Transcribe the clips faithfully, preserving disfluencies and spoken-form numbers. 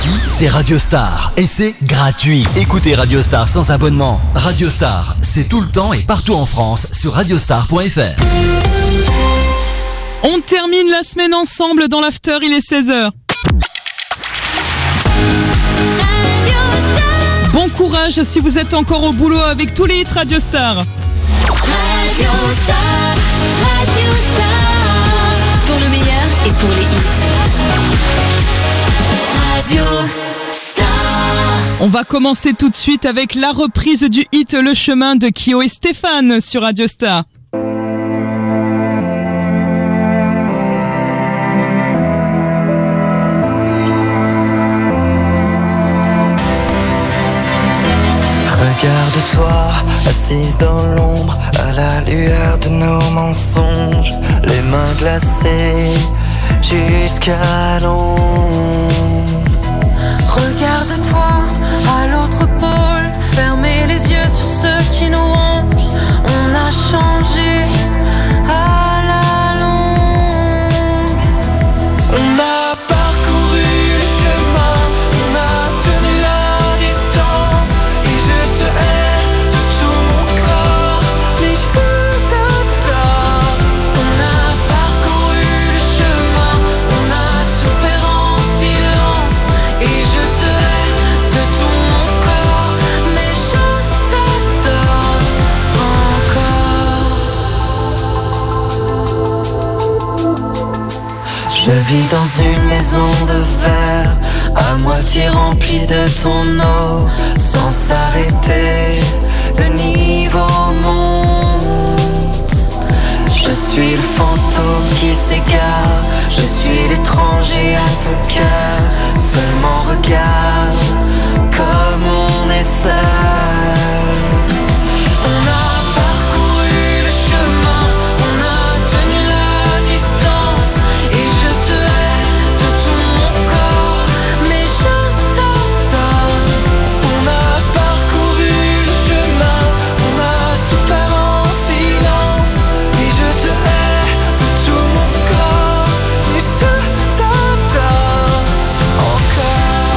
Ici, c'est Radio Star et c'est gratuit. Écoutez Radio Star sans abonnement. Radio Star, c'est tout le temps et partout en France sur radiostar point f r. On termine la semaine ensemble dans l'after, il est seize heures. Bon courage si vous êtes encore au boulot avec tous les hits Radio Star. Radio Star, Radio Star, pour le meilleur et pour les hits. Radio Star. On va commencer tout de suite avec la reprise du hit Le Chemin de Kyo et Stéphane sur Radio Star. Regarde-toi, assise dans l'ombre, à la lueur de nos mensonges, les mains glacées jusqu'à l'ombre. Regarde-toi, à l'autre pôle, fermez les yeux sur ceux qui nous rongent. On a changé à la longue. On a parcouru le chemin, on a tenu la distance, et je te hais de tout mon corps, mais je t'adore. On a parcouru le chemin, on a souffert en silence, et je te hais de tout mon corps, mais je t'adore encore. Je vis dans une maison de verre, à moitié remplie de ton eau, sans s'arrêter, le niveau monte. Je suis le fantôme qui s'égare, je suis l'étranger à ton cœur. Seulement regarde comme on est seul. On a parcouru le chemin, on a tenu la distance, et je te hais de tout mon corps, mais je t'adore. On a parcouru le chemin, on a souffert en silence, et je te hais de tout mon corps, mais je t'adore encore.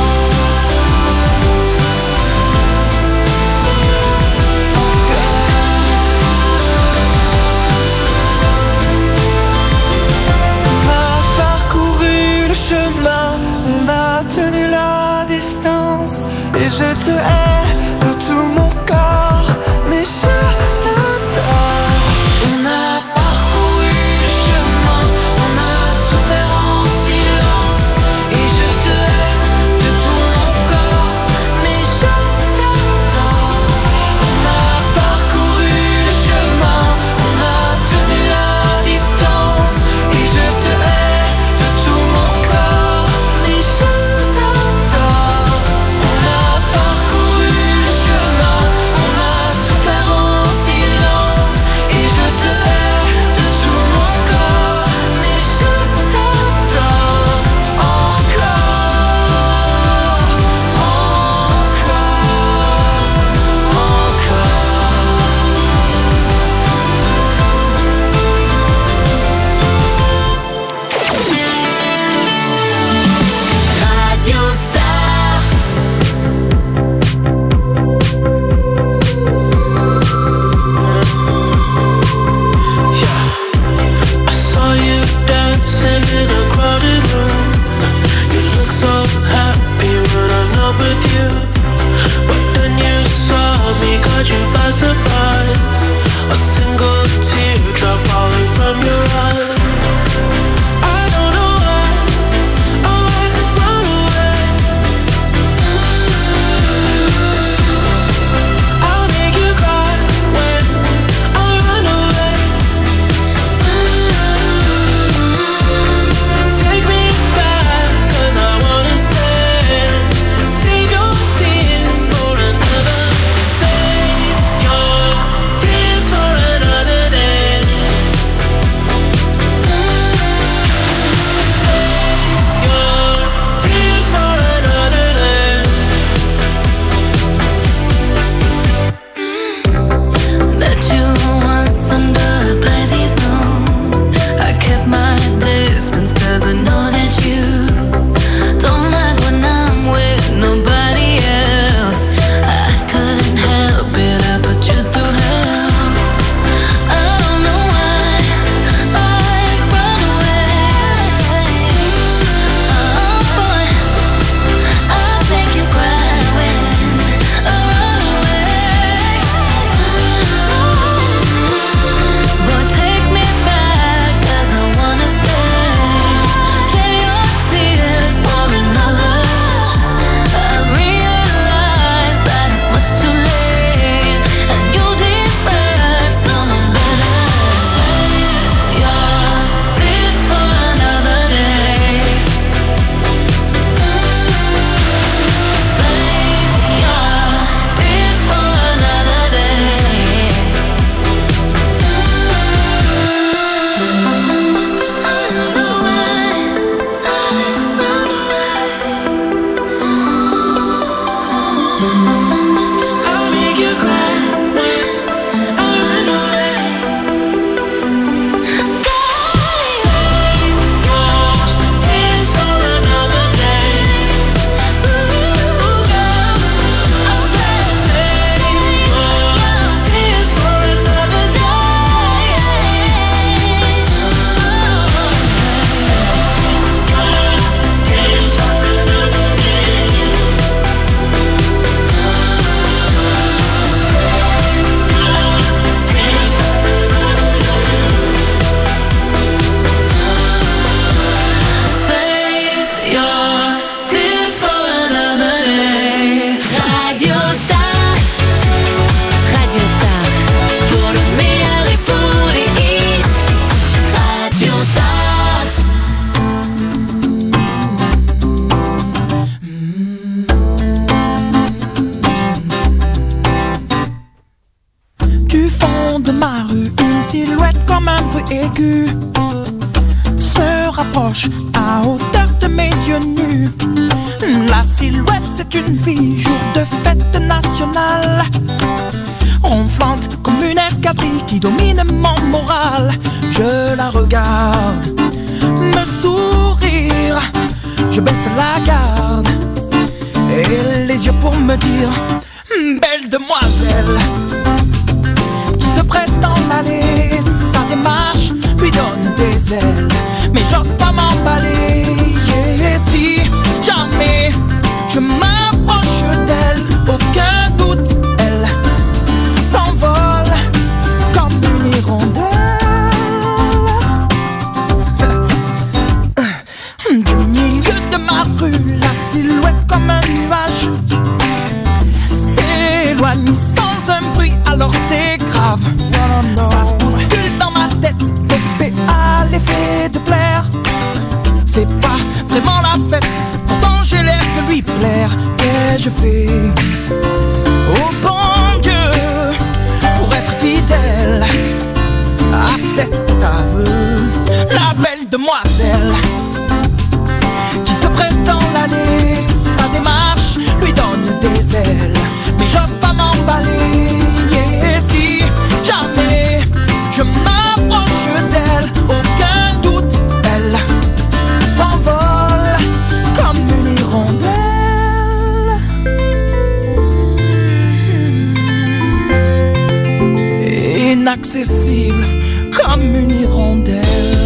On a parcouru le chemin, on a tenu la distance, et je te hais de tout mon corps, mais je t'adore. On a parcouru le chemin, on a souffert en silence, et je te hais de tout mon corps, mais je t'adore. On a parcouru le chemin, on a tenu la distance, et je te hais de tout mon corps, mais je t'adore. On a parcouru le chemin, on a souffert en silence, et je te hais de tout mon corps, mais je t'adore encore, Radio Star. I saw you dancing in a crowded room. You look so happy when I'm not with you. But then you saw me, caught you by surprise. A single teardrop falling from your eye. I don't know why I went run away. rue, une silhouette comme un bruit aigu se rapproche à hauteur de mes yeux nus. La silhouette, c'est une fille, jour de fête nationale, ronflante comme une escadrille qui domine mon moral. Je la regarde, me sourire, je baisse la garde et les yeux pour me dire: belle demoiselle, qui se presse dans l'allée, sa démarche lui donne des ailes, mais j'ose pas m'emballer. Et si jamais je m'approche d'elle, aucun doute, elle s'envole comme une hirondelle. Du milieu de ma rue, la silhouette comme un nuage s'éloigne sans un bruit, alors c'est grave. Ça se bouscule dans ma tête, dopé à l'effet de plaire. C'est pas vraiment la fête, pourtant j'ai l'air de lui plaire. Qu'ai-je fait, oh bon Dieu, pour être fidèle à cet aveu? La belle demoiselle qui se presse dans l'allée, sa démarche lui donne des ailes, mais j'ose pas m'emballer. Et si jamais je m'approche d'elle, aucun doute, elle s'envole comme une hirondelle. Inaccessible comme une hirondelle.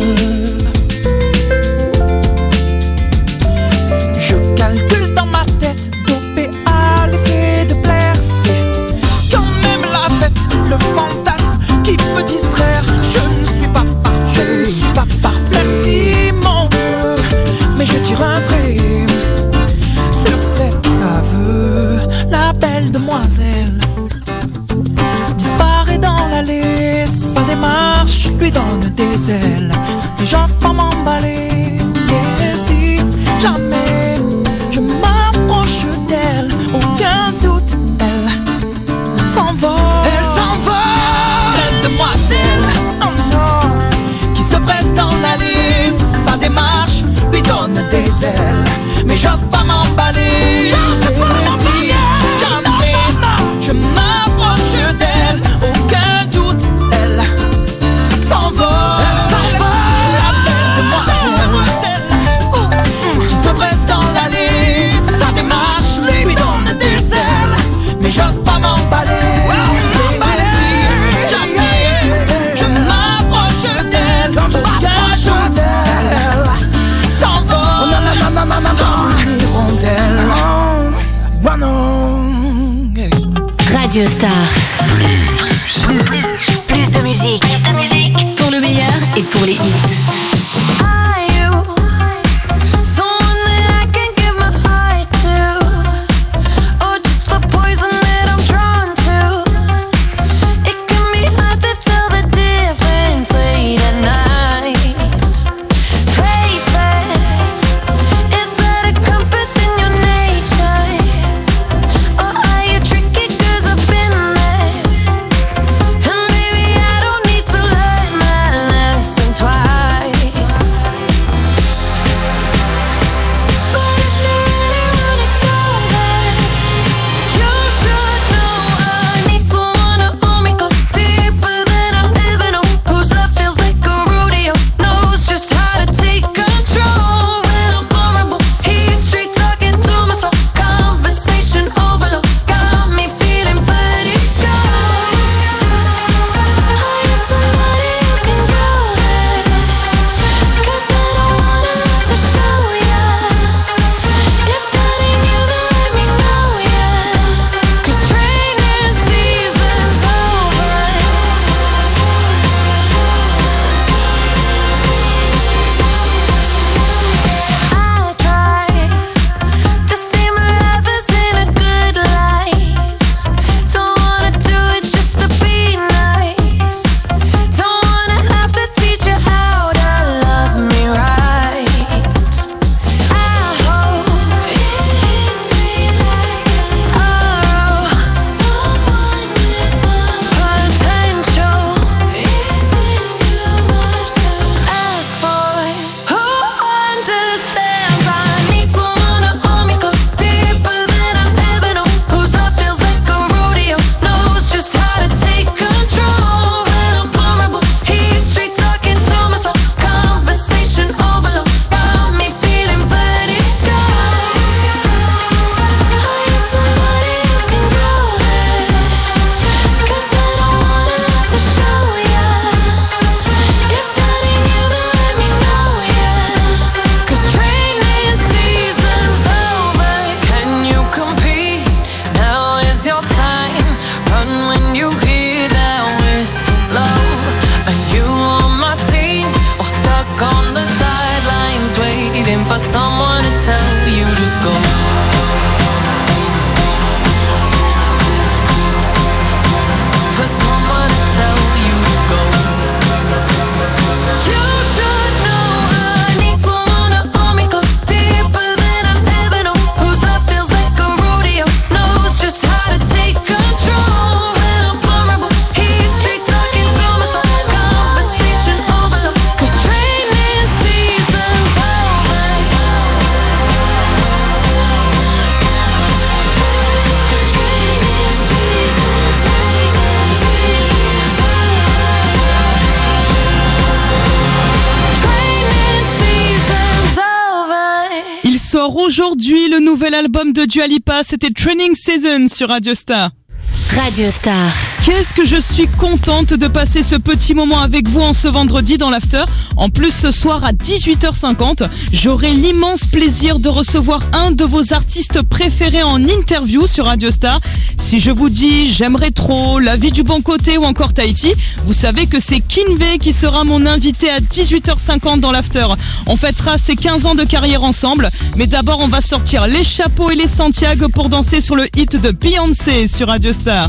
Je calcule dans ma tête, dopé à l'effet de plaire. C'est quand même la fête, le fantasme qui peut distraire. Je ne suis pas parfait, je ne suis pas parfait. Merci mon Dieu, mais je tire un trait sur cet aveu. La belle demoiselle disparaît dans l'allée, sa démarche lui donne des ailes, mais j'ose pas m'emballer. Et si jamais je m'approche d'elle, aucun doute, elle s'envole. Elle s'envole, belle demoiselle, oh non, qui se presse dans l'allée, sa démarche lui donne des ailes, mais j'ose pas m'emballer. J'ose pas m'emballer. Jamais je m'approche d'elle, aucun doute, elle s'envole. Elle s'envole, la belle demoiselle qui se presse dans l'allée, sa démarche lui donne des ailes, mais j'ose pas m'emballer. Si jamais je m'approche d'elle, aucun doute, elle s'envole comme une hirondelle. Oh non. Radio Star. Plus. Plus. Plus de musique. Plus de musique. Pour le meilleur et pour les hits. Twice sort aujourd'hui le nouvel album de Dua Lipa, c'était Training Season sur Radio Star. Radio Star. Qu'est-ce que je suis contente de passer ce petit moment avec vous en ce vendredi dans l'after. En plus, ce soir à dix-huit heures cinquante, j'aurai l'immense plaisir de recevoir un de vos artistes préférés en interview sur Radio Star. Si je vous dis J'aimerais trop, La vie du bon côté ou encore Tahiti, vous savez que c'est Kinvey qui sera mon invité à dix-huit heures cinquante dans l'after. On fêtera ses quinze ans de carrière ensemble, mais d'abord on va sortir les chapeaux et les Santiago pour danser sur le hit de Beyoncé sur Radio Star.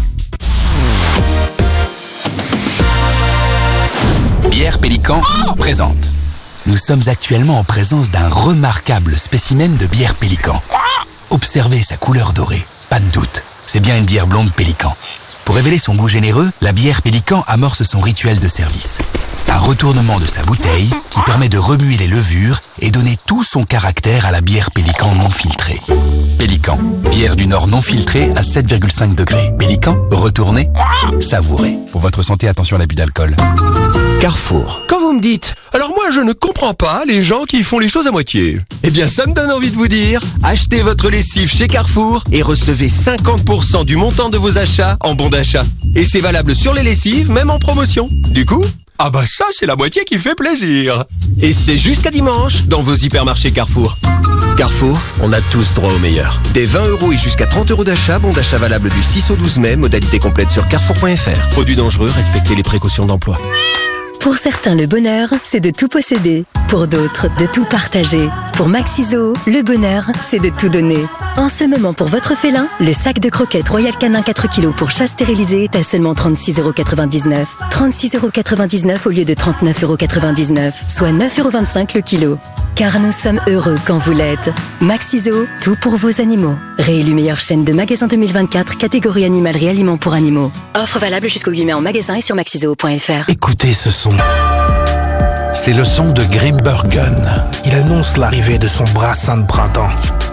Bière Pélican présente. Nous sommes actuellement en présence d'un remarquable spécimen de bière Pélican. Observez sa couleur dorée, pas de doute, c'est bien une bière blonde Pélican. Pour révéler son goût généreux, la bière Pélican amorce son rituel de service. Un retournement de sa bouteille qui permet de remuer les levures et donner tout son caractère à la bière Pélican non filtrée. Pélican, bière du Nord non filtrée à sept virgule cinq degrés. Pélican, retournez, savourez. Pour votre santé, attention à l'abus d'alcool. Carrefour. Quand vous me dites « Alors moi je ne comprends pas les gens qui font les choses à moitié », eh bien ça me donne envie de vous dire « Achetez votre lessive chez Carrefour et recevez cinquante pour cent du montant de vos achats en bon d'achat. Et c'est valable sur les lessives, même en promotion. Du coup, ah bah ça c'est la moitié qui fait plaisir. Et c'est jusqu'à dimanche dans vos hypermarchés Carrefour. Carrefour, on a tous droit au meilleur. Des vingt euros et jusqu'à trente euros d'achat, bon d'achat valable du six au douze mai, modalité complète sur carrefour point f r. Produits dangereux, respectez les précautions d'emploi. Pour certains, le bonheur, c'est de tout posséder. Pour d'autres, de tout partager. Pour Maxiso, le bonheur, c'est de tout donner. En ce moment, pour votre félin, le sac de croquettes Royal Canin quatre kilos pour chat stérilisé est à seulement trente-six euros quatre-vingt-dix-neuf. trente-six euros quatre-vingt-dix-neuf au lieu de trente-neuf euros quatre-vingt-dix-neuf, soit neuf euros vingt-cinq le kilo. Car nous sommes heureux quand vous l'êtes. Maxiso, tout pour vos animaux. Réélu meilleure chaîne de magasins deux mille vingt-quatre, catégorie animalerie aliments pour animaux. Offre valable jusqu'au huit mai en magasin et sur maxiso point f r. Écoutez ce son. C'est le son de Grimbergen. Il annonce l'arrivée de son brassin de printemps.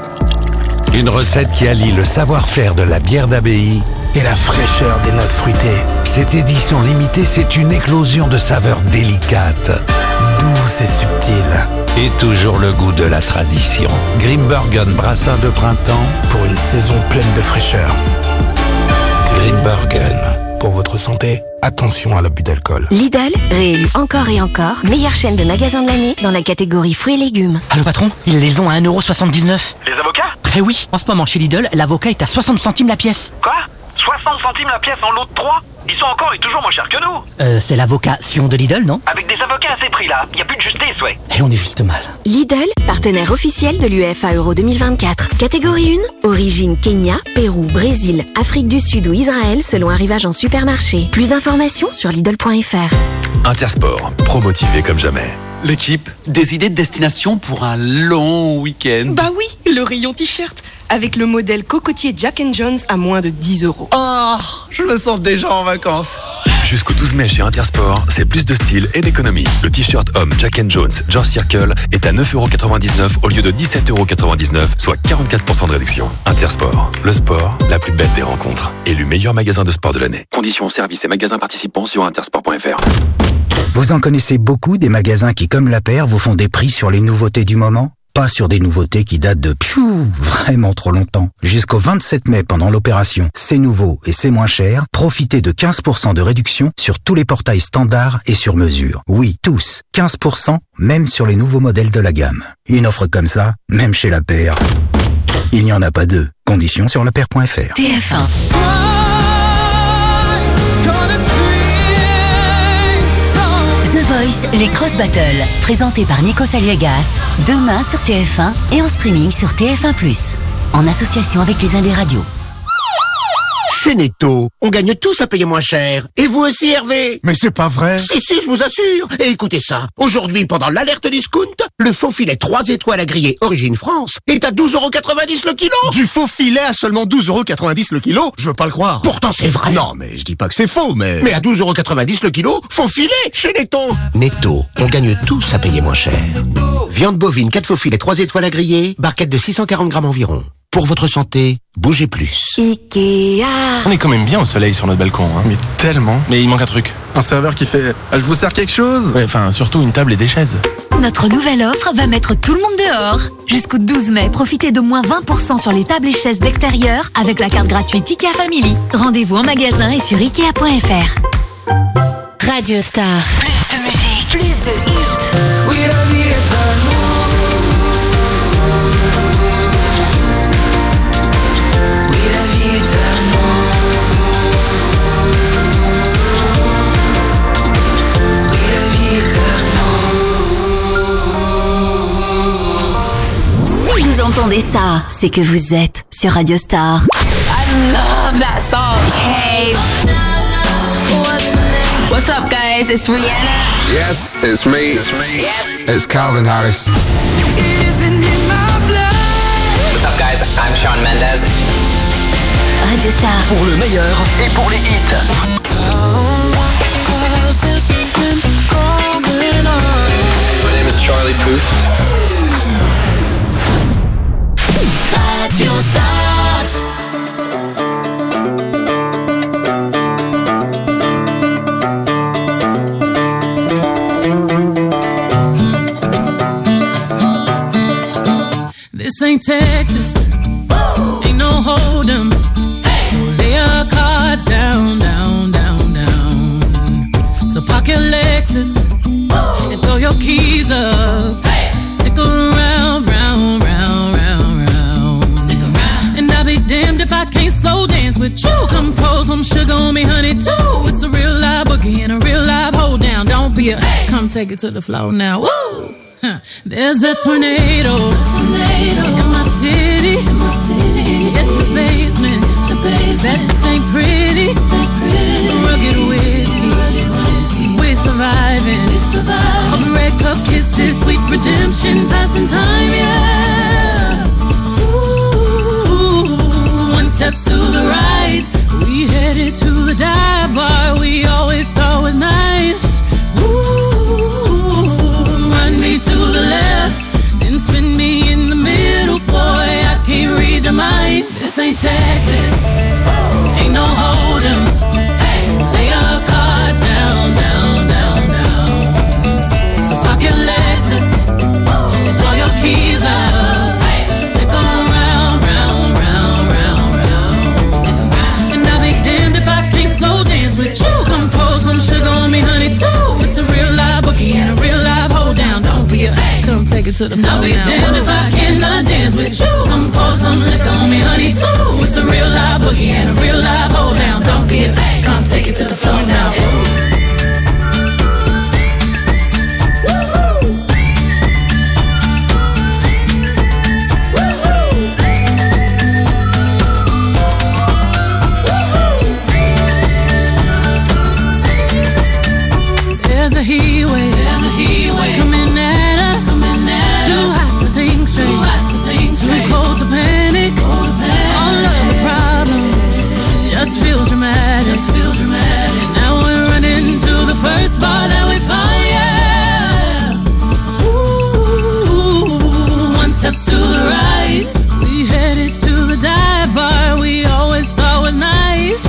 Une recette qui allie le savoir-faire de la bière d'abbaye et la fraîcheur des notes fruitées. Cette édition limitée, c'est une éclosion de saveurs délicates, douces et subtiles. Et toujours le goût de la tradition. Grimbergen brassin de printemps pour une saison pleine de fraîcheur. Grimbergen. Pour votre santé, attention à l'abus d'alcool. Lidl, réélu encore et encore, meilleure chaîne de magasins de l'année dans la catégorie fruits et légumes. Allô patron, ils les ont à un euro soixante-dix-neuf. Les avocats ? Eh oui, en ce moment chez Lidl, l'avocat est à soixante centimes la pièce. Quoi ? soixante centimes la pièce en lot de trois ? Ils sont encore et toujours moins chers que nous. Euh, c'est l'avocat Sion de Lidl, non ? Avec des avocats à ces prix-là, y a plus de justice, ouais. Et on est juste mal. Lidl, partenaire officiel de l'U E F A Euro deux mille vingt-quatre. Catégorie un, origine Kenya, Pérou, Brésil, Afrique du Sud ou Israël selon arrivage en supermarché. Plus d'informations sur Lidl point f r. Intersport, pro-motivé comme jamais. L'équipe, des idées de destination pour un long week-end. Bah oui, le rayon t-shirt, avec le modèle cocotier Jack and Jones à moins de dix euros. Ah, je me sens déjà en vacances. Jusqu'au douze mai chez Intersport, c'est plus de style et d'économie. Le t-shirt homme Jack and Jones George Circle est à neuf euros quatre-vingt-dix-neuf au lieu de dix-sept euros quatre-vingt-dix-neuf, soit quarante-quatre pour cent de réduction. Intersport, le sport, la plus belle des rencontres. Élu meilleur magasin de sport de l'année. Conditions, services et magasins participants sur intersport point f r. Vous en connaissez beaucoup des magasins qui, comme la paire, vous font des prix sur les nouveautés du moment? Pas sur des nouveautés qui datent de piou, vraiment trop longtemps. Jusqu'au vingt-sept mai, pendant l'opération C'est nouveau et c'est moins cher, profitez de quinze pour cent de réduction sur tous les portails standards et sur mesure. Oui, tous, quinze pour cent, même sur les nouveaux modèles de la gamme. Une offre comme ça, même chez la paire, il n'y en a pas deux. Conditions sur la paire point f r. T F un. The Voice, les Cross Battles, présentés par Nico Saliegas, demain sur T F un et en streaming sur T F un plus, en association avec les Indés Radio. Chez Netto, on gagne tous à payer moins cher. Et vous aussi, Hervé? Mais c'est pas vrai. Si, si, je vous assure. Et écoutez ça. Aujourd'hui, pendant l'alerte discount, le faux filet trois étoiles à griller Origine France est à douze euros quatre-vingt-dix le kilo. Du faux filet à seulement douze euros quatre-vingt-dix le kilo? Je veux pas le croire. Pourtant, c'est vrai. Non, mais je dis pas que c'est faux, mais... Mais à douze euros quatre-vingt-dix le kilo, faux filet chez Netto. Netto, on gagne tous à payer moins cher. Viande bovine, quatre faux filets trois étoiles à griller, barquette de six cent quarante grammes environ. Pour votre santé, bougez plus. Ikea. On est quand même bien au soleil sur notre balcon, hein. Mais tellement. Mais il manque un truc. Un serveur qui fait ah, « Je vous sers quelque chose ?» Ouais, enfin, surtout une table et des chaises. Notre nouvelle offre va mettre tout le monde dehors. Jusqu'au douze mai, profitez de moins vingt pour cent sur les tables et chaises d'extérieur avec la carte gratuite IKEA Family. Rendez-vous en magasin et sur ikea point f r. Radio Star. Plus de musique, plus de hits. Oui, la vie est tellement. Oui, la vie est tellement. Oui, la vie est tellement. Si vous entendez ça, c'est que vous êtes sur Radio Star. I love that song. Hey. What's up, guys? It's Rihanna. Yes, it's me. It's me. Yes. It's Calvin Harris. Isn't in my blood. What's up, guys? I'm Shawn Mendes. Radio Star. Pour le meilleur et pour les hits. My name is Charlie Puth. Radio Star. This ain't Texas, Woo! Ain't no hold'em. Hey! So lay your cards down, down, down, down. So park your Lexus Woo! And throw your keys up. Hey! Stick around, round, round, round, round. Stick around. And I'll be damned if I can't slow dance with you. Come pour some sugar on me, honey, too. It's a real live boogie and a real live hold down. Don't be a hey! Come take it to the floor now. Woo! Huh. There's a tornado, a tornado in my city, in my city. At the basement, the basement. That ain't pretty, ain't pretty. Rugged whiskey, rugged whiskey. We're surviving, we're surviving. A red cup kisses, sweet redemption, passing time, yeah. Ooh, one step to the right, we headed to the dive bar we always thought was nice. Ooh. Me to the left, then spin me in the middle, boy, I can't read your mind. This ain't Texas, ain't no hold'em. Hey, lay your cards down, down, down, down. So park your Lexus, and throw your keys up. Hey, stick around, round, round, round, round. And I'll be damned if I can't slow dance with you. Come pour some sugar on me, honey, too. It's a real live boogie and a real live hold down. Don't be a hey, come take it to the floor. I'll be damned if I cannot dance with you. Come pour some liquor on me, honey, too. It's a real live boogie and a real live hold down. Don't be a hey, come take it to the floor now. There's a heat wave, there's a heat wave coming at us, coming at too us. Hot to think straight, too hot to think straight, too cold to panic, cold to panic. All of the problems just feel dramatic, just feel dramatic. Now we're running to the first bar that we find, yeah. Ooh, one step to the right, we headed to the dive bar we always thought was nice.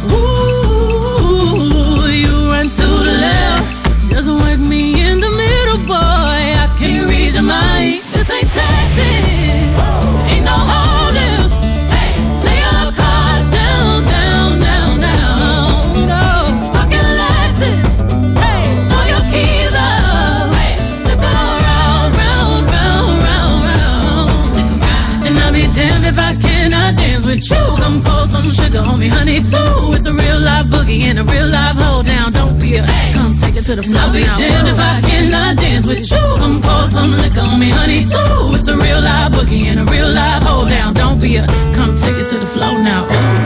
Ooh, you run to the left. Just work me in the middle, boy, I can't read your mind. This ain't Texas, ain't no hold'em. Hey, lay your cards down, down, down, down. No, pocket Lexus, hey, throw your keys up. Hey, stick around, round, round, round, round. Stick around. And I'll be damned if I cannot dance with you. Come pour some sugar on me, honey, too. It's a real live boogie and a real live hold down. Don't be a hey, come take it to the floor. I'll be damned if I cannot dance with you. Come pour some liquor on me, honey, too. It's a real live boogie and a real live hold down. Don't be a come take it to the floor now. Ooh.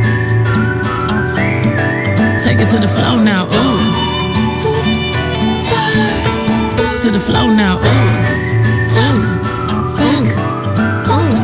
Take it to the floor now. Ooh. Oops, spurs. To the floor now. Ooh. Top, back, oops.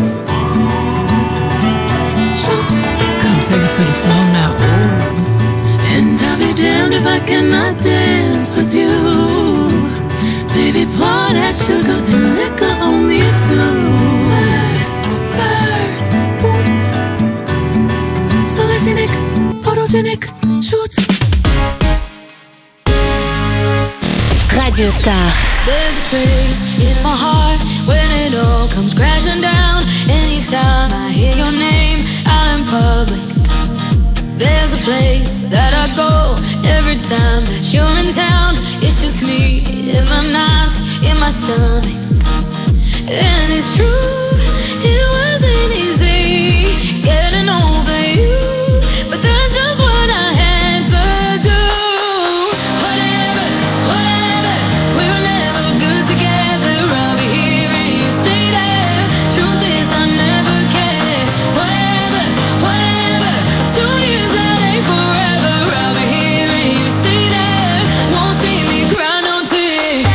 Shoot. Come take it to the floor now. Ooh. And I'll be damned if I cannot dance with you. Baby, pour that sugar and liquor on me too. Spurs, spurs, boots. Sologenic, photogenic, shoot. Radio Star. There's a space in my heart when it all comes crashing down. Anytime I hear your name out in public, there's a place that I go every time that you're in town. It's just me in my nights, in my stomach. And it's true, it wasn't easy getting over you, but that's just what I had to do. Whatever, whatever, we were never good together. I'll be here and you stay there. Truth is I never cared. Whatever, whatever, two years that ain't forever. I'll be here and you stay there. Won't see me cry no tears.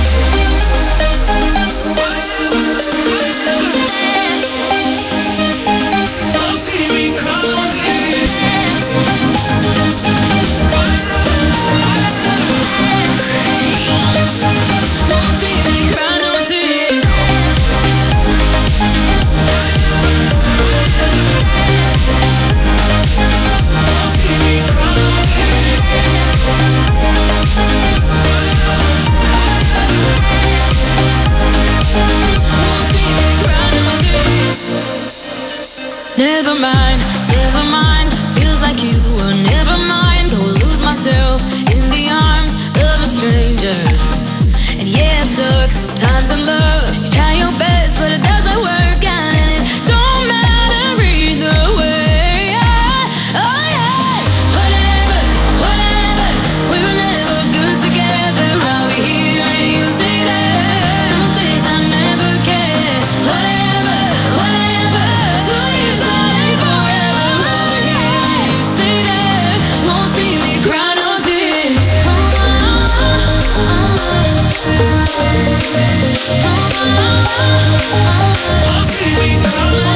Never mind, never mind. Feels like you were never mine. Go lose myself in the arms of a stranger. And yeah, it sucks sometimes in love. You try your best, but it doesn't work out, and it don't matter either way. Oh yeah, whatever, whatever. We were never good together. I'll be here and you stay there. Truth is I never cared. Whatever, whatever. Two years that ain't forever. I'll be here and you stay there. Won't see me cry no tears. Oh, oh, oh, I'll see me cry no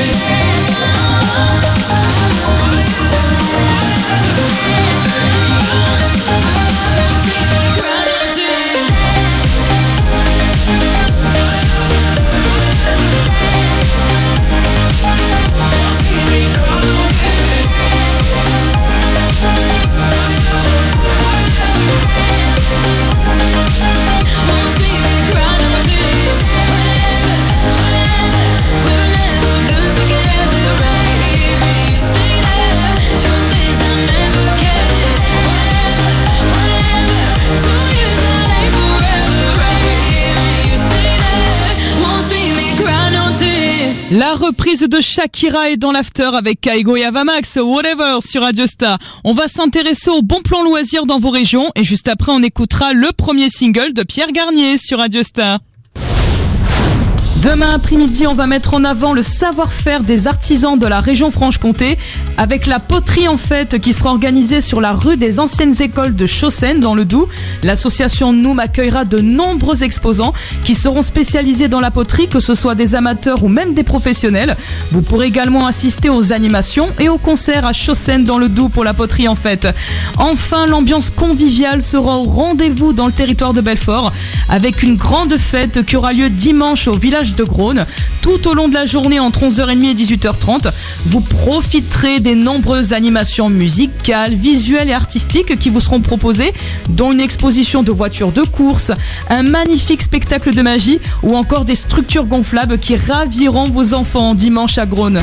La reprise de Shakira est dans l'after avec Kaigo et Avamax, Whatever sur Radio Star. On va s'intéresser au bon plan loisirs dans vos régions et juste après on écoutera le premier single de Pierre Garnier sur Radio Star. Demain après-midi, on va mettre en avant le savoir-faire des artisans de la région Franche-Comté avec la poterie en fête qui sera organisée sur la rue des anciennes écoles de Chaussène dans le Doubs. L'association Noum accueillera de nombreux exposants qui seront spécialisés dans la poterie, que ce soit des amateurs ou même des professionnels. Vous pourrez également assister aux animations et aux concerts à Chaussène dans le Doubs pour la poterie en fête. Enfin, l'ambiance conviviale sera au rendez-vous dans le territoire de Belfort avec une grande fête qui aura lieu dimanche au village de Grosne. Tout au long de la journée entre onze heures trente et dix-huit heures trente, vous profiterez des nombreuses animations musicales, visuelles et artistiques qui vous seront proposées, dont une exposition de voitures de course, un magnifique spectacle de magie ou encore des structures gonflables qui raviront vos enfants dimanche à Grosne.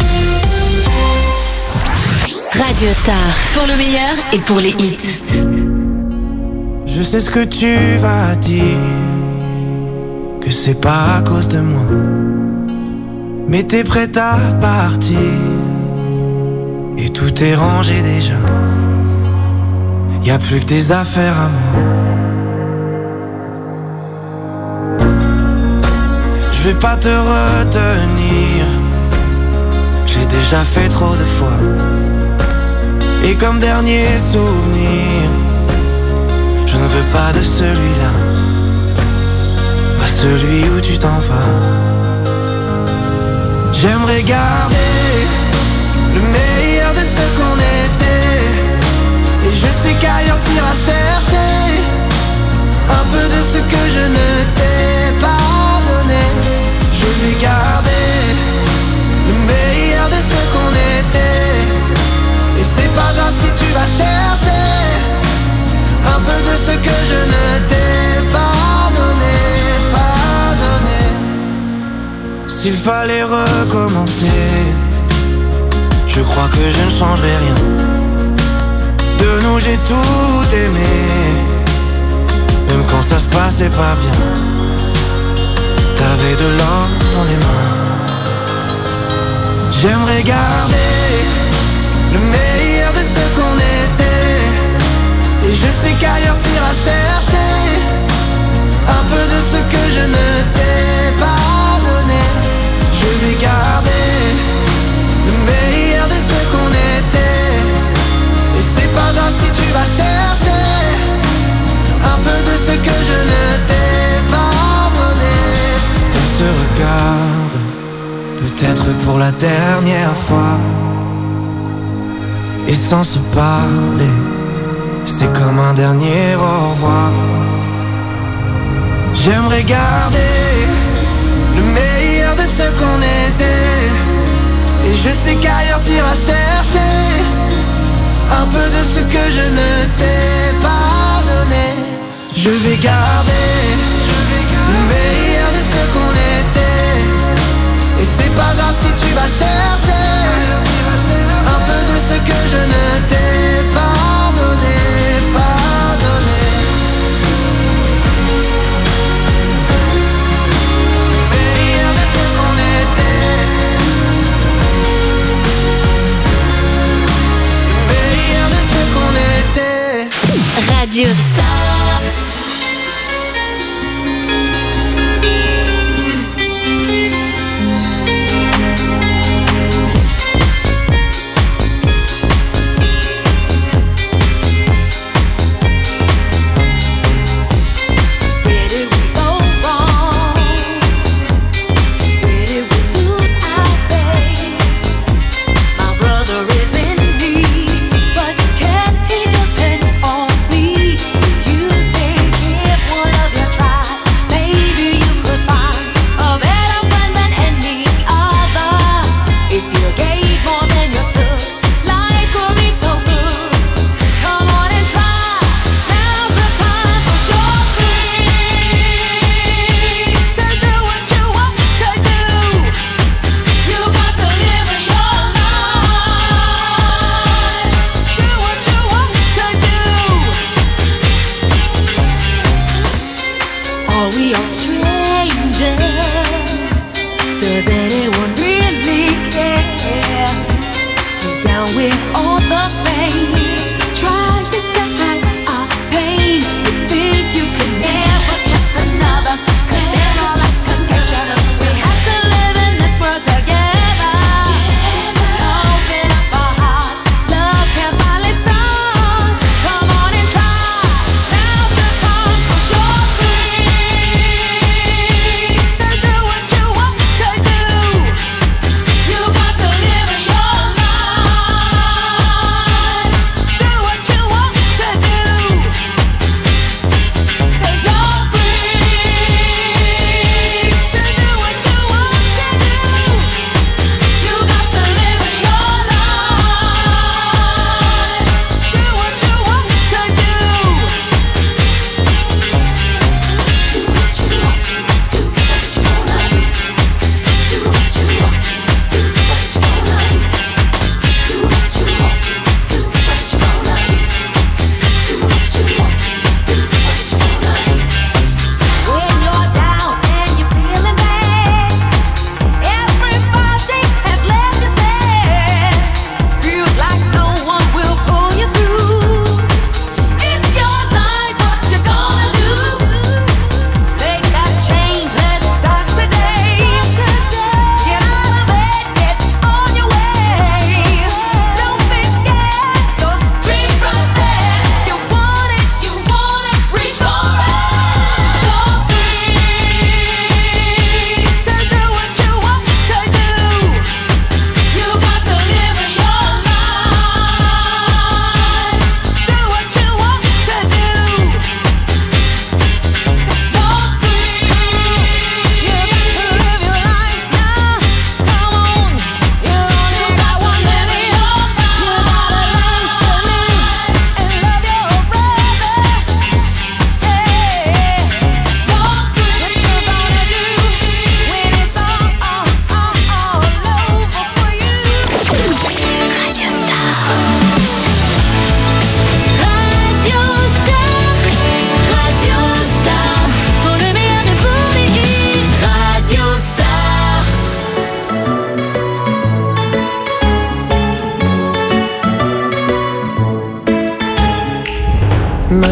Radio Star, pour le meilleur et pour les hits. Je sais ce que tu vas dire, que c'est pas à cause de moi, mais t'es prête à partir et tout est rangé déjà. Y a plus que des affaires à moi. Je vais pas te retenir, j'ai déjà fait trop de fois. Et comme dernier souvenir, je ne veux pas de celui-là, pas celui où tu t'en vas. J'aimerais garder le meilleur de ce qu'on était, et je sais qu'ailleurs t'iras chercher un peu de ce que je ne t'ai pas donné. Je vais garder le meilleur de ce qu'on était, et c'est pas grave si tu vas chercher un peu de ce que je ne t'ai pas fallait recommencer. Je crois que je ne changerai rien. De nous j'ai tout aimé, même quand ça se passait pas bien. T'avais de l'or dans les mains. J'aimerais garder le meilleur de ce qu'on était. Et je sais qu'ailleurs t'iras chercher un peu de ce que je ne t'ai pas donné. Je vais garder le meilleur de ce qu'on était. Et c'est pas grave si tu vas chercher un peu de ce que je ne t'ai pas donné. On se regarde, peut-être pour la dernière fois, et sans se parler, c'est comme un dernier au revoir. J'aimerais garder le meilleur de ce qu'on était. Et je sais qu'ailleurs t'iras chercher un peu de ce que je ne t'ai pas donné. Je vais garder le meilleur de ce qu'on était. Et c'est pas grave si tu vas chercher un peu de ce que je ne t'ai pas donné, pas donné. Le meilleur de ce qu'on était. Le meilleur de ce qu'on était. Radio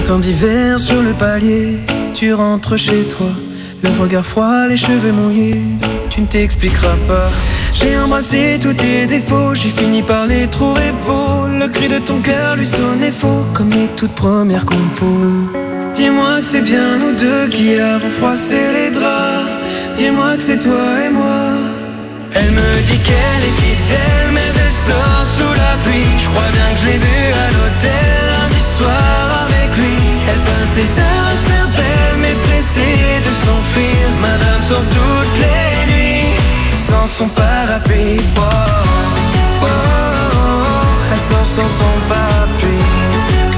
Matin d'hiver sur le palier, tu rentres chez toi, le regard froid, les cheveux mouillés, tu ne t'expliqueras pas. J'ai embrassé tous tes défauts, j'ai fini par les trouver beaux. Le cri de ton cœur lui sonnait faux, comme les toutes premières compos. Dis-moi que c'est bien nous deux qui avons froissé les draps. Dis-moi que c'est toi et moi. Elle me dit qu'elle est fidèle, mais elle sort sous la pluie. Je crois bien que je l'ai vue à l'hôtel lundi soir avec lui. Elle pince des heures à se faire belle, mais pressée de s'enfuir. Madame sort toutes les nuits sans son parapluie. Oh, oh, oh, oh. Elle sort sans son parapluie. Oh, oh,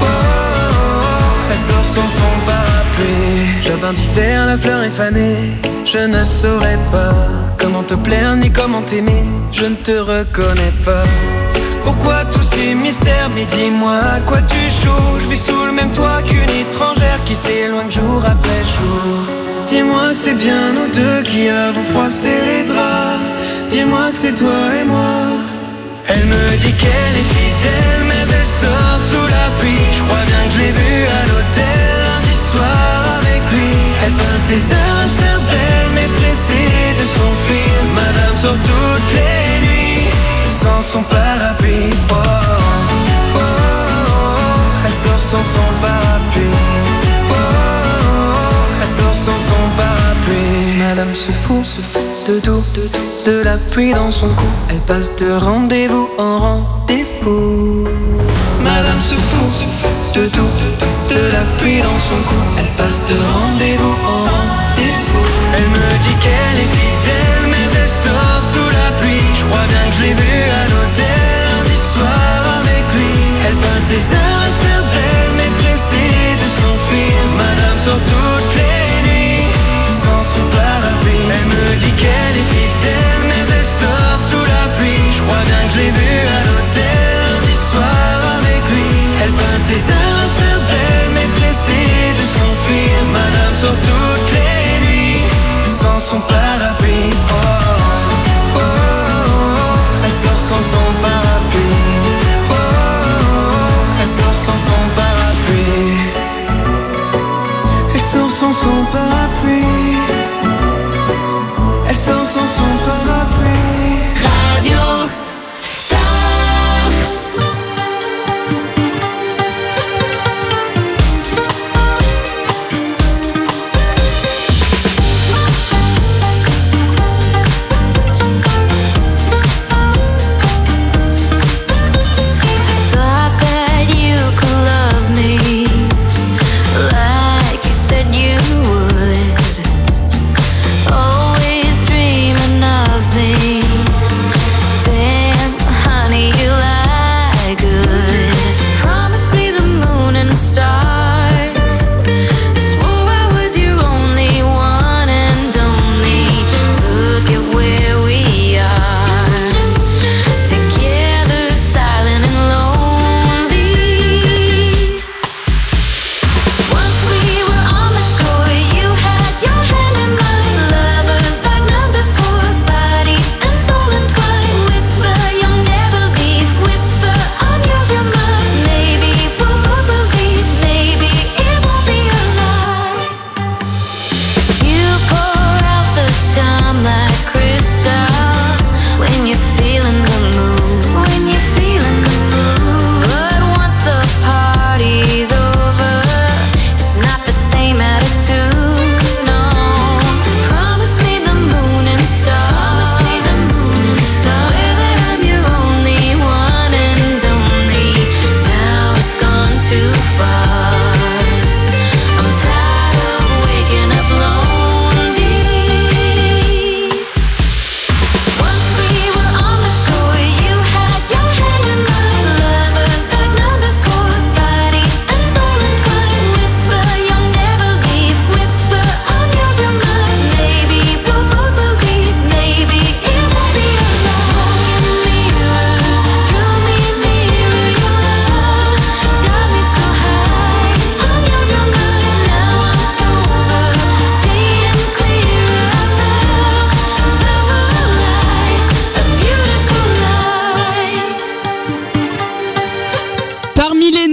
oh. Elle sort sans son parapluie. Jardin d'hiver, la fleur est fanée. Je ne saurais pas comment te plaire ni comment t'aimer. Je ne te reconnais pas. Pourquoi tous ces mystères? Mais dis-moi à quoi tu joues. Je vis sous le même toit qu'une étrangère qui s'éloigne jour après jour. Dis-moi que c'est bien nous deux qui avons froissé les draps. Dis-moi que c'est toi et moi. Elle me dit qu'elle est fidèle, mais elle sort sous la pluie. Je crois bien que je l'ai vue à l'hôtel lundi soir avec lui. Elle pince des heures à se faire belle, mais pressée de s'enfuir. Madame sort toutes les nuits sans son parapluie. Oh, oh, oh, oh. Elle sort sans son parapluie. Oh, oh, oh. Elle sort sans son parapluie. Madame se fout, se fout de tout, de tout, de la pluie dans son cou. Elle passe de rendez-vous en rendez-vous. Madame se fout, se fout de tout, de tout, de la pluie dans son cou. Elle passe de rendez-vous en rendez-vous. Elle me dit qu'elle est fidèle, mais elle sort sous la pluie. Je crois bien que je l'ai vue à l'hôtel lundi soir avec lui. Elle passe des heures à se faire belle, mais pressée de s'enfuir. Madame sort toutes les nuits sans son parapluie. Elle me dit qu'elle est fidèle, mais elle sort sous la pluie. Je crois bien que je l'ai vue à l'hôtel lundi soir avec lui. Elle passe des heures à se faire belle, mais pressée de s'enfuir. Madame sort toutes les nuits sans son parapluie.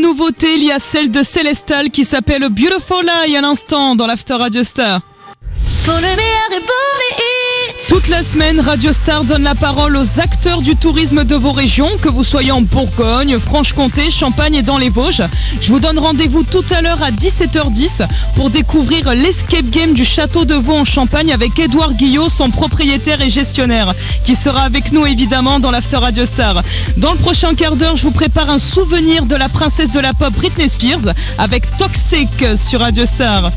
nouveauté, il y a celle de Célestal qui s'appelle Beautiful Lie à l'instant dans l'After Radio Star. Pour le meilleur et pour les hits. Toute la semaine, Radio Star donne la parole aux acteurs du tourisme de vos régions, que vous soyez en Bourgogne, Franche-Comté, Champagne et dans les Vosges. Je vous donne rendez-vous tout à l'heure à dix-sept heures dix pour découvrir l'escape game du Château de Vaux en Champagne avec Édouard Guillot, son propriétaire et gestionnaire, qui sera avec nous évidemment dans l'After Radio Star. Dans le prochain quart d'heure, je vous prépare un souvenir de la princesse de la pop Britney Spears avec Toxic sur Radio Star.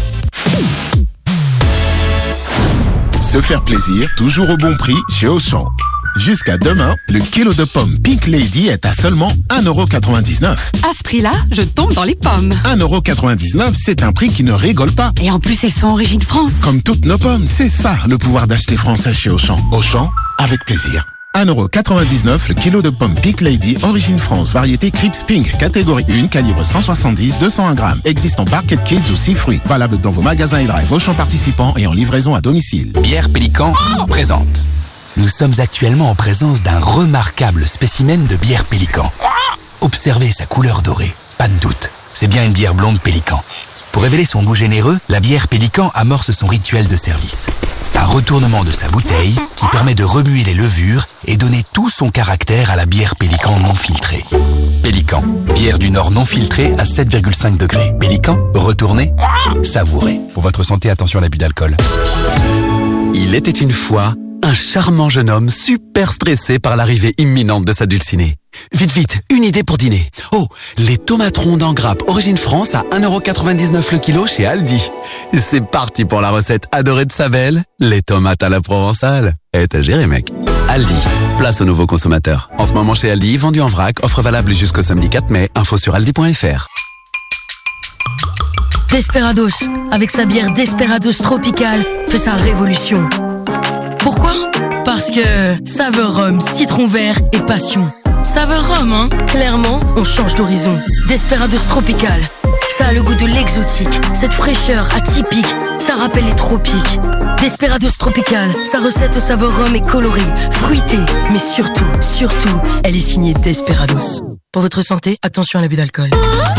Se faire plaisir, toujours au bon prix chez Auchan. Jusqu'à demain, le kilo de pommes Pink Lady est à seulement un euro quatre-vingt-dix-neuf. À ce prix-là, je tombe dans les pommes. un euro quatre-vingt-dix-neuf, c'est un prix qui ne rigole pas. Et en plus, elles sont origine France. Comme toutes nos pommes, c'est ça le pouvoir d'acheter français chez Auchan. Auchan, avec plaisir. un euro quatre-vingt-dix-neuf le kilo de pommes Pink Lady, origine France, variété Crips Pink, catégorie un, calibre cent soixante-dix à deux cent un grammes. Existe en Barquette Kids ou six fruits. Valable dans vos magasins et drive Auchan participants et en livraison à domicile. Bière Pélican présente. Nous sommes actuellement en présence d'un remarquable spécimen de bière Pélican. Observez sa couleur dorée. Pas de doute, c'est bien une bière blonde Pélican. Pour révéler son goût généreux, la bière Pélican amorce son rituel de service. Un retournement de sa bouteille qui permet de remuer les levures et donner tout son caractère à la bière Pélican non filtrée. Pélican, bière du Nord non filtrée à sept virgule cinq degrés. Pélican, retournez, savourez. Pour votre santé, attention à l'abus d'alcool. Il était une fois un charmant jeune homme super stressé par l'arrivée imminente de sa dulcinée. Vite, vite, une idée pour dîner. Oh, les tomates rondes en grappe origine France à un euro quatre-vingt-dix-neuf le kilo chez Aldi. C'est parti pour la recette adorée de sa belle, les tomates à la provençale. Eh, t'as géré, mec. Aldi, place aux nouveaux consommateurs. En ce moment chez Aldi, vendu en vrac, offre valable jusqu'au samedi quatre mai. Info sur aldi point f r. Desperados, avec sa bière Desperados Tropical, fait sa révolution. Pourquoi ? Parce que saveur rhum, citron vert et passion. Saveur rhum, hein ? Clairement, on change d'horizon. Desperados Tropical, ça a le goût de l'exotique, cette fraîcheur atypique, ça rappelle les tropiques. Desperados Tropical, sa recette au saveur rhum est colorée, fruitée, mais surtout, surtout, elle est signée Desperados. Pour votre santé, attention à l'abus d'alcool.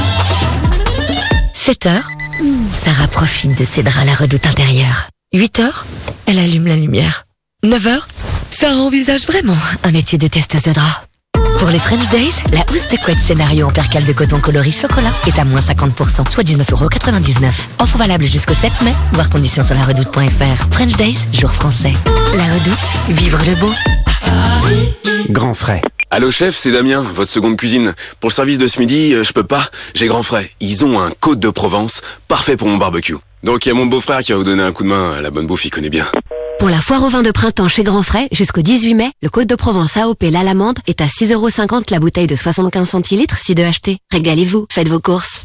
sept heures, Sarah profite de ses draps à la redoute intérieure. huit heures, elle allume la lumière. neuf heures, Sarah envisage vraiment un métier de testeuse de draps. Pour les French Days, la housse de couette scénario en percale de coton coloris chocolat est à moins cinquante pour cent, soit dix-neuf euros quatre-vingt-dix-neuf. Offre valable jusqu'au sept mai, voir conditions sur la redoute point f r. French Days, jour français. La redoute, vivre le beau. Grand frais. Allô chef, c'est Damien, votre seconde cuisine. Pour le service de ce midi, euh, je peux pas, j'ai grand frais. Ils ont un Côte de Provence, parfait pour mon barbecue. Donc il y a mon beau-frère qui va vous donner un coup de main, la bonne bouffe il connaît bien. Pour la foire au vin de printemps chez Grand Frais, jusqu'au dix-huit mai, le Côte de Provence A O P l'Alamande est à six euros cinquante la bouteille de soixante-quinze centilitres, si de acheter. Régalez-vous, faites vos courses.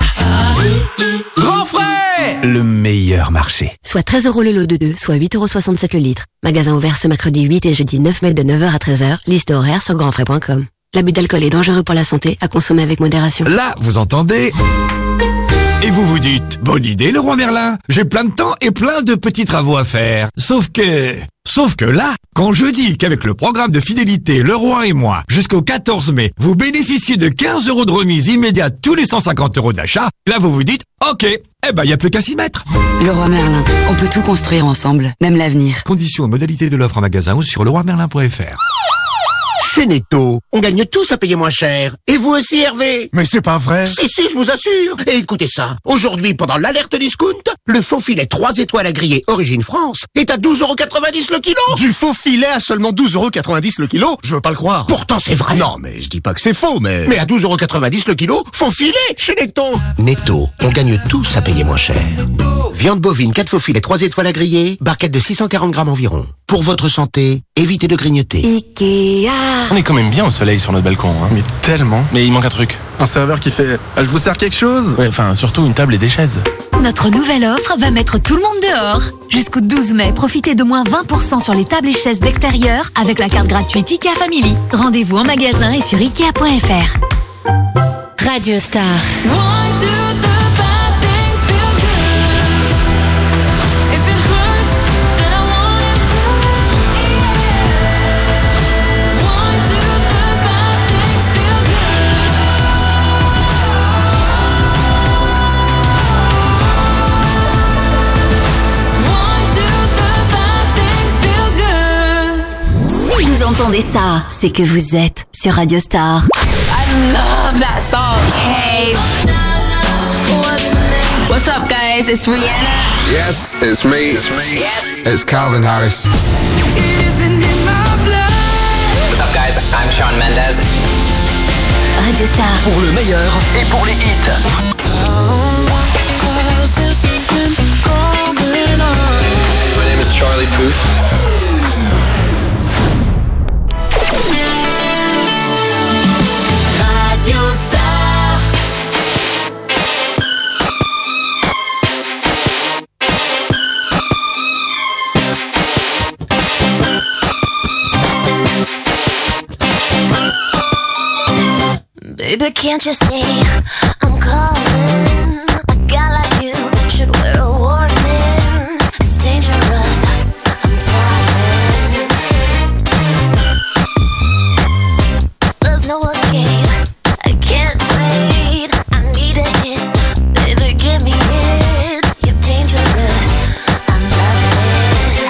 Grand frais, le meilleur marché. Soit treize euros le lot de deux, soit huit euros soixante-sept le litre. Magasin ouvert ce mercredi huit et jeudi neuf mai de neuf heures à treize heures. Liste horaire sur grand frais point com. L'abus d'alcool est dangereux pour la santé, à consommer avec modération. Là, vous entendez ? Et vous vous dites, bonne idée le roi Merlin, j'ai plein de temps et plein de petits travaux à faire. Sauf que... Sauf que là, quand je dis qu'avec le programme de fidélité Le Roi et moi, jusqu'au quatorze mai, vous bénéficiez de quinze euros de remise immédiate tous les cent cinquante euros d'achat, là vous vous dites, ok, eh ben y a plus qu'à s'y mettre. Le Roi Merlin, on peut tout construire ensemble, même l'avenir. Conditions et modalités de l'offre en magasin ou sur le roi merlin point f r. Chez Netto, on gagne tous à payer moins cher. Et vous aussi, Hervé? Mais c'est pas vrai. Si, si, je vous assure. Et écoutez ça. Aujourd'hui, pendant l'alerte discount, le faux filet trois étoiles à griller Origine France est à douze euros quatre-vingt-dix le kilo. Du faux filet à seulement douze euros quatre-vingt-dix le kilo? Je veux pas le croire. Pourtant, c'est vrai. Non, mais je dis pas que c'est faux, mais... Mais à douze euros quatre-vingt-dix le kilo, faux filet chez Netto. Netto, on gagne tous à payer moins cher. Viande bovine, quatre faux filets, trois étoiles à griller, barquette de six cent quarante grammes environ. Pour votre santé, évitez de grignoter. Ikea. On est quand même bien au soleil sur notre balcon, hein. Mais tellement. Mais il manque un truc. Un serveur qui fait « Ah, je vous sers quelque chose ?» Ouais, enfin, surtout une table et des chaises. Notre nouvelle offre va mettre tout le monde dehors. Jusqu'au douze mai, profitez de moins vingt pour cent sur les tables et chaises d'extérieur avec la carte gratuite IKEA Family. Rendez-vous en magasin et sur ikea point f r. Radio Star. entendez ça, c'est que vous êtes sur Radio Star. I love that song. Hey. What's up, guys? It's Rihanna. Yes, it's me. Yes. It's Calvin Harris. What's up, guys? I'm Shawn Mendes. Radio Star. Pour le meilleur et pour les hits. My name is Charlie Puth. Radio Star. Baby, can't you see I'm calling? A guy like you should wear a warning. It's dangerous, I'm falling. There's no escape, I can't wait. I need a hit, baby, give me it. You're dangerous, I'm loving it.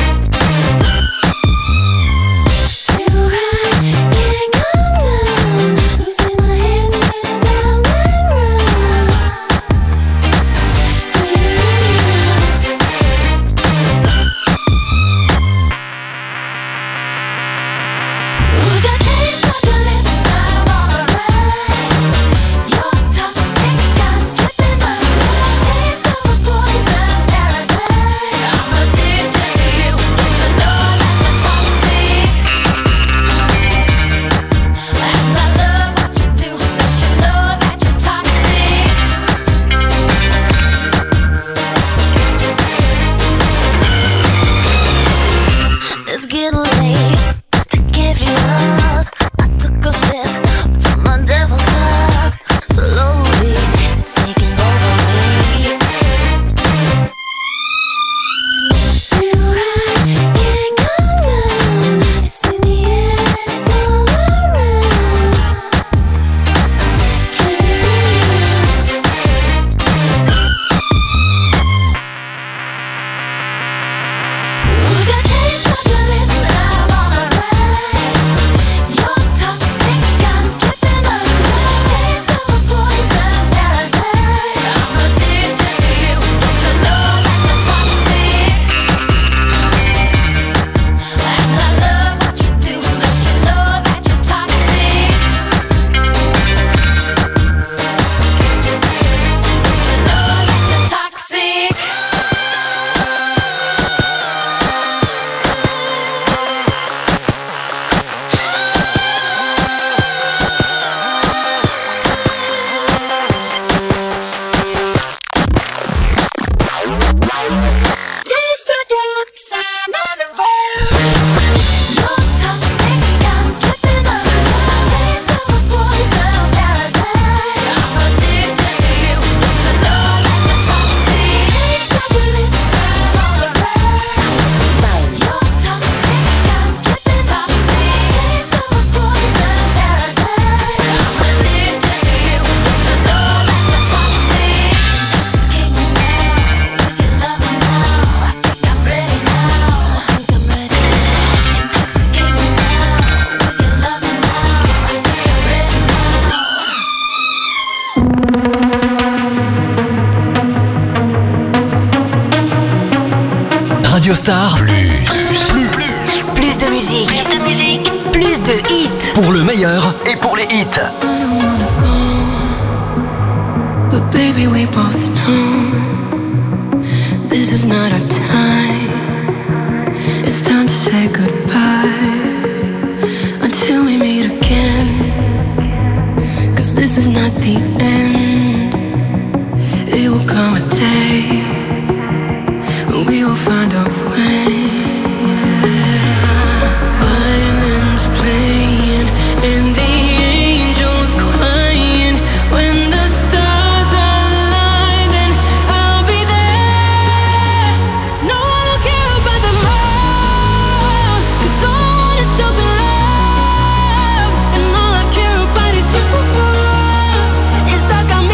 Too high, can't come down. Losing my head, spinning round and round. Till you feel me now. With a taste of your lips, I'm all around. You're toxic, I'm slipping under. Taste of a poison paradise. I'm addicted to you. Don't you know that you're toxic? And I love what you do. Don't you know that you're toxic? It's getting late to give you up. I took a sip from my devil's cup. Slowly, it's taking over me. Too high, can't come down. It's in the air and it's all around. Can you feel me now? With a taste of your lips, I'm all around. You're toxic, I'm slipping under. Taste of a poison paradise. I'm addicted to you. Don't you know that you're toxic? And I love what you do. Don't you know that you're toxic? Don't you know that you're toxic? Taste of your lips, I'm on the road. You're toxic, I'm slipping under. Taste of a poison paradise. I'm addicted to you. Don't you know that you're toxic? Taste of your lips, I'm all around. You're toxic, I'm slipping toxic. Taste of a poison paradise. I'm addicted to you. Don't you know that you're toxic? Intoxicate me now with your loving now. I think I'm ready now. I think I'm ready now. Intoxicate me now with your loving now. I think I'm ready now. Radio Star. Plus. Plus de musique. Plus de musique. Plus de hits. Pour le meilleur et pour les hits. But baby, we both know this is not our time. It's time to say goodbye until we meet again. Cause this is not the end. It will come a day when we will find a way. Violins playing and the angels crying. When the stars align, then I'll be there. No one will care about the more, 'cause all I want is to be loved, and all I care about is you. It's like I'm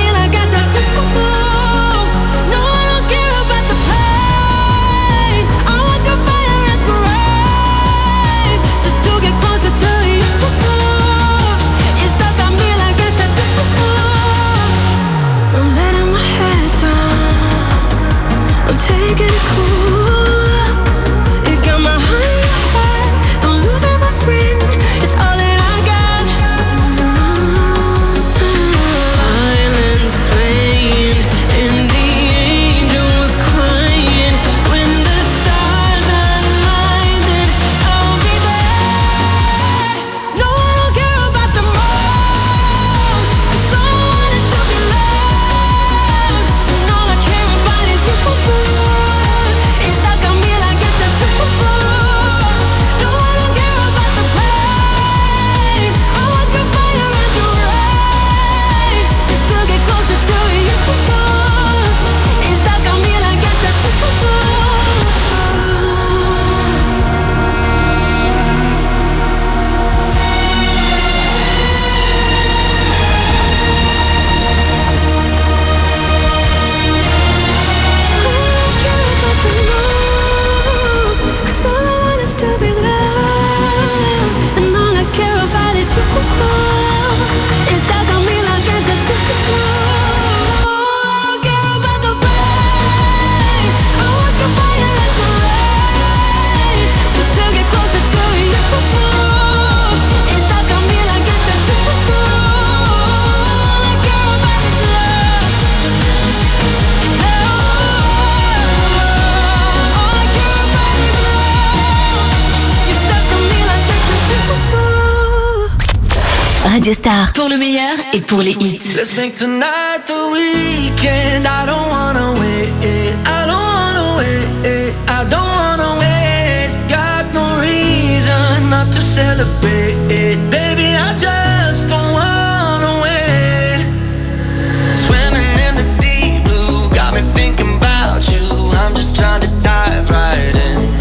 Radio Star. Pour le meilleur et pour les hits. Let's make tonight the weekend. I don't wanna wait. I don't wanna wait. I don't wanna wait. Got no reason not to celebrate. Baby, I just don't wanna wait. Swimming in the deep blue, got me thinking about you. I'm just trying to dive right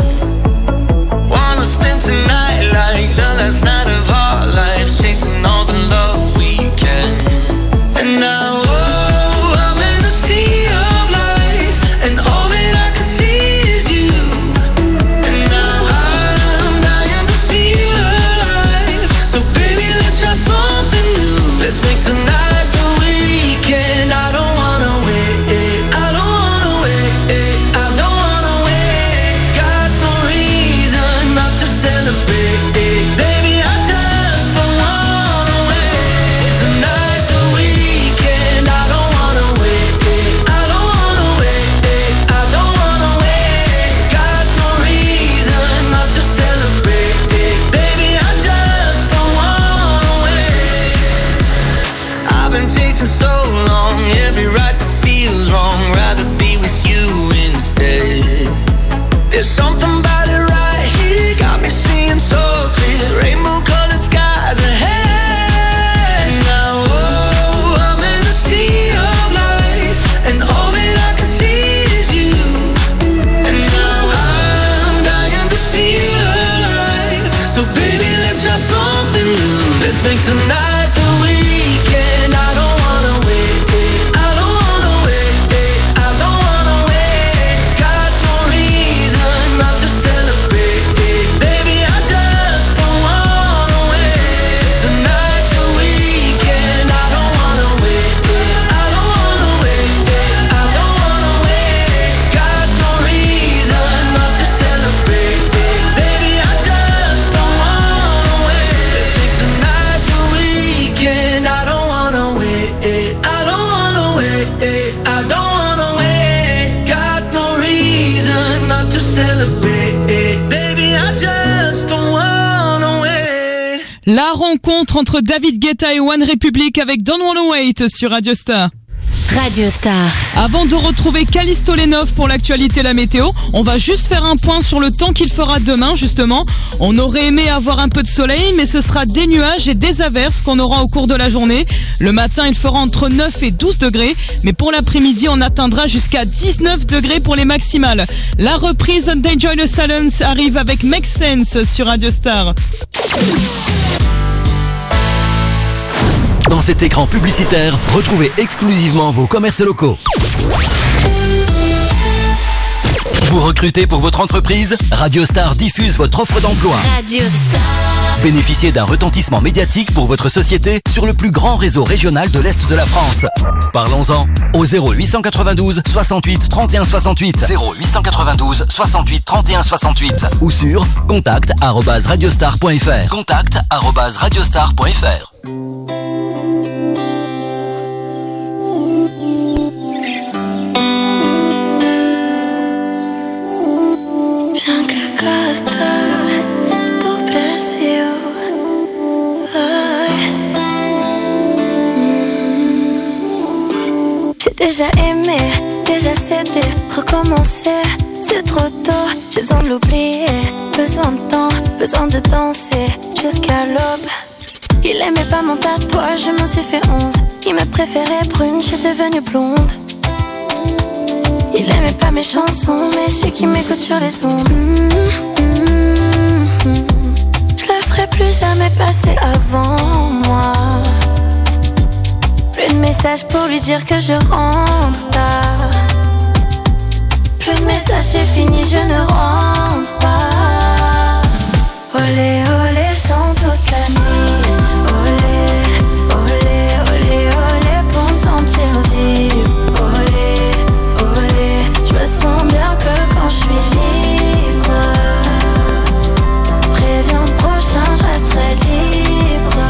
in. Wanna spend tonight like the last night of our lives, chasing all the love we can. And now, oh, I'm in a sea of lights, and all that I can see is you. And now I'm dying to feel alive. So baby, let's try something new. Let's make tonight the weekend. I don't wanna wait. I don't wanna wait. I don't wanna wait. Got no reason not to celebrate. Baby, I just don't wanna wait. Tonight's the weekend. I don't wanna wait. I don't wanna wait. I don't wanna wait. Got no reason not to celebrate. Baby, I just don't wanna wait. I've been chasing so long, every right that feels wrong. Rather be with you instead. There's something about it right here, got me seeing so clear. Rainbow colored skies ahead. Now, oh, I'm in a sea of lights, and all that I can see is you. And now I'm dying to feel alive. So baby, let's try something new. Let's make tonight the weekend. I don't wanna wait. I don't wanna wait. I don't wanna wait. Got no reason not to celebrate. Baby, I just don't wanna wait. Tonight's the weekend. I don't wanna wait. I don't wanna wait. I don't wanna wait. Got no reason not to celebrate. Baby, I just don't wanna wait. Let's make tonight the weekend. I don't wanna wait. I don't wanna wait. I don't wanna wait. Got no reason not to celebrate. Baby, I just don't wanna wait. La rencontre entre David Guetta et One Republic avec Don't Wanna Wait sur Radio Star. Radio Star. Avant de retrouver Callisto Lenov pour l'actualité la météo, on va juste faire un point sur le temps qu'il fera demain justement. On aurait aimé avoir un peu de soleil, mais ce sera des nuages et des averses qu'on aura au cours de la journée. Le matin, il fera entre neuf et douze degrés, mais pour l'après-midi, on atteindra jusqu'à dix-neuf degrés pour les maximales. La reprise d'Enjoy the Silence arrive avec Make Sense sur Radio Star. Dans cet écran publicitaire, retrouvez exclusivement vos commerces locaux. Vous recrutez pour votre entreprise? Radio Star diffuse votre offre d'emploi. Radio Star. Bénéficiez d'un retentissement médiatique pour votre société sur le plus grand réseau régional de l'Est de la France. Parlons-en au zéro huit cent quatre-vingt-douze soixante-huit trente et un soixante-huit. zéro huit cent quatre-vingt-douze soixante-huit trente et un soixante-huit. Ou sur contact arobase radiostar point fr. contact arobase radiostar point fr. Bianca Costa, do Brasil. Ai. J'ai déjà aimé, déjà cédé, recommencer. C'est trop tôt, j'ai besoin de l'oublier. Besoin de temps, besoin de danser jusqu'à l'aube. Il aimait pas mon tatouage, je m'en suis fait onze. Il me préférait brune, je suis devenue blonde. Il aimait pas mes chansons, mais je sais qu'il m'écoute sur les ondes. Mmh, mmh, mmh. Je le ferai plus jamais passer avant moi. Plus de messages pour lui dire que je rentre tard. Plus de messages, c'est fini, je ne rentre pas. Olé, olé, chante toute la nuit. Olé, olé, olé, olé, pour me sentir vive. Je me sens bien que quand je suis libre. Préviens le prochain, je resterai libre.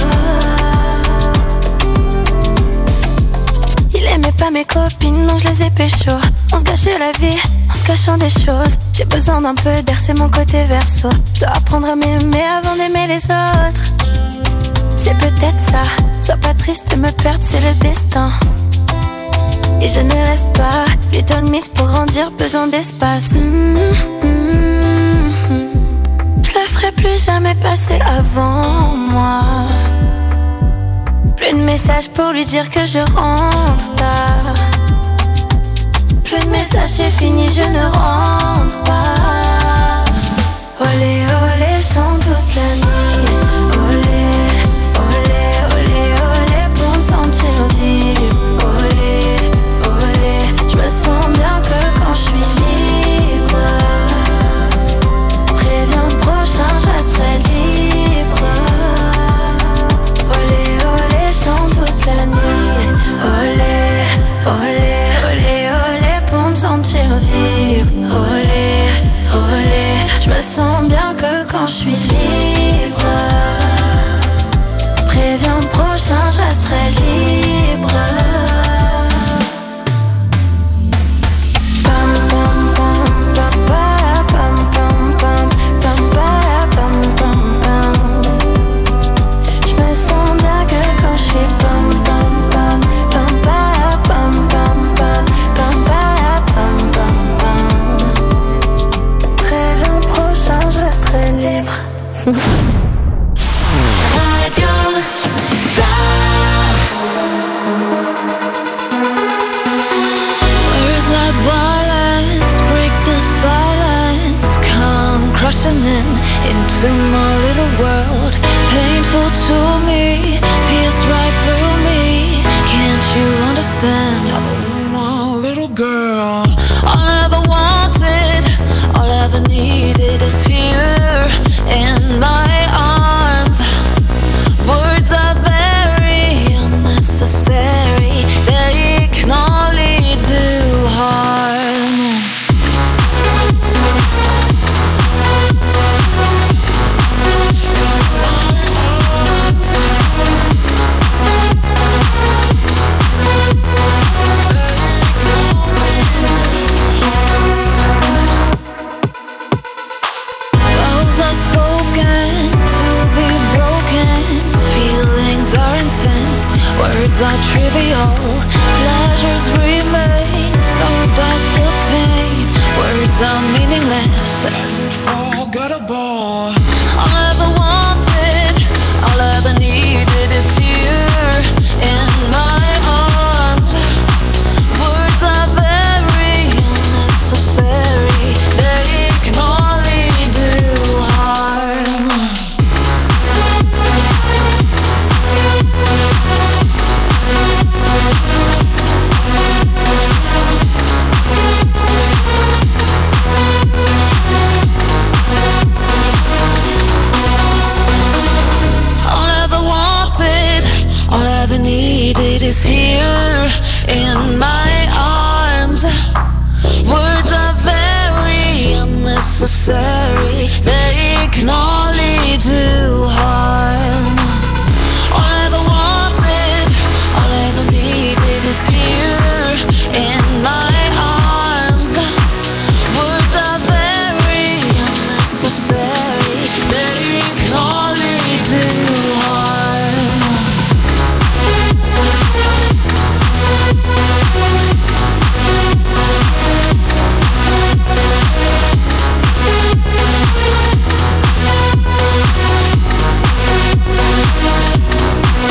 Il aimait pas mes copines, donc je les ai pécho. On se gâchait la vie, en se cachant des choses. J'ai besoin d'un peu d'air, c'est mon côté verso. Je dois apprendre à m'aimer avant d'aimer les autres. C'est peut-être ça, Sois pas triste, me perdre c'est le destin. Et je ne reste pas, little miss pour grandir, besoin d'espace. Mmh, mmh, mmh. Je le ferai plus jamais passer avant moi. Plus de messages pour lui dire que je rentre tard. Plus de messages, c'est fini, je ne rentre pas. Olé, olé, chante toute la nuit. Olé, olé, olé, olé, pour me sentir vivre. Olé, olé, je me sens bien que quand je suis libre. Préviens le prochain, je resterai libre. Olé, olé, chante toute la nuit. Olé, olé, olé, olé, pour me sentir vivre. Olé, olé, je me sens bien que quand je suis libre. Préviens le prochain, je resterai libre. Pam pam pam pam pam pam pam pam pam pam pam. Je me sens bien que quand je suis pam pam pam pam pam pam pam pam pam pam pam. Préviens le prochain, je resterai libre. Radio Words like violence break the silence, come crushing in into my little world. Painful to me, pierce right through me. Can't you understand? Oh, my little girl. All I ever wanted, all I ever needed is here in my arms. Words are very unnecessary, they can only do harm. Vows are spoken to be broken. Feelings are intense, words are trivial. Pleasures remain, so does the pain. Words are meaningless and forgettable. All I ever wanted, all I ever needed is here in my arms. Words are very unnecessary, they can only do harm. All I ever wanted, all I ever needed is here in my arms. Words are very unnecessary, they